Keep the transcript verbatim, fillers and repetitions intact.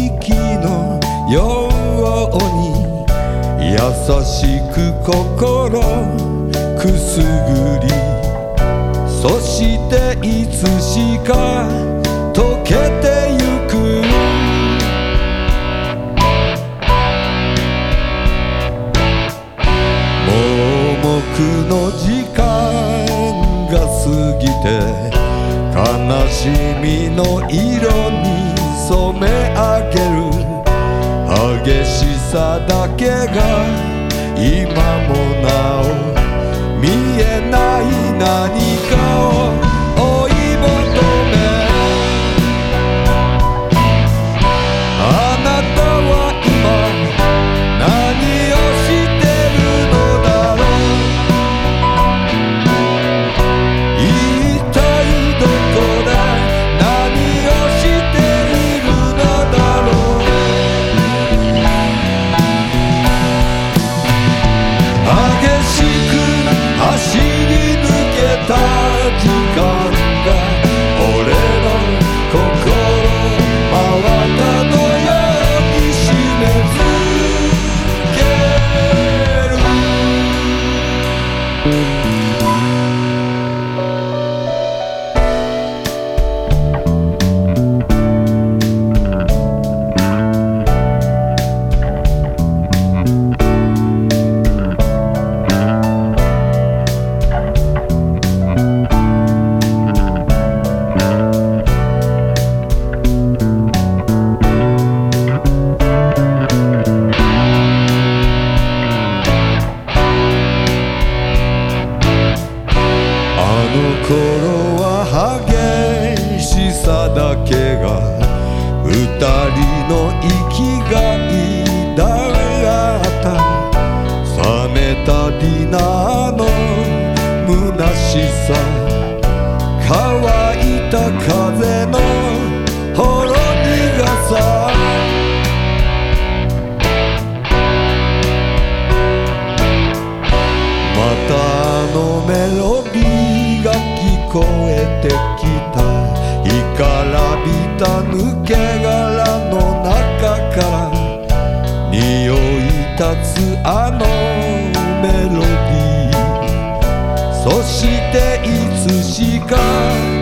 息のように優しく心くすぐり、そしていつしか溶けてゆく。盲目の時間が過ぎて悲しみの色に染め上げる。激しさだけが今もなお見えない何かを追い求め、あなたは今何をしてるのだろう。一体どこで何をしているのだろう。激しく走り抜けた時間が俺の心真綿のように締め付ける。あの頃は激しさだけが二人の生きがいだった。冷めたディナーの虚しさ、乾いた風のほろ苦さ、またあのメロディーが聞こえてきた。干からびた抜け殻の中から匂い立つあのメロディー、そしていつしか